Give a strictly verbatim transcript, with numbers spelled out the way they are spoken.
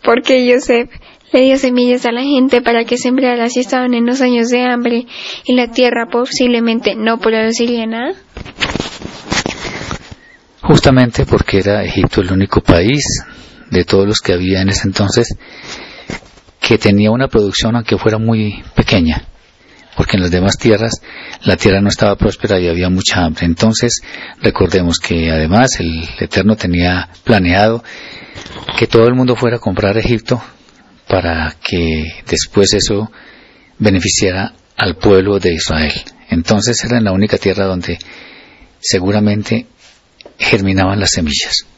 Porque Yosef le dio semillas a la gente para que sembrara si estaban en los años de hambre y la tierra posiblemente no produciría nada. Justamente porque era Egipto el único país de todos los que había en ese entonces que tenía una producción aunque fuera muy pequeña, porque en las demás tierras la tierra no estaba próspera y había mucha hambre. Entonces recordemos que además el Eterno tenía planeado que todo el mundo fuera a comprar a Egipto para que después eso beneficiara al pueblo de Israel. Entonces era en la única tierra donde seguramente germinaban las semillas.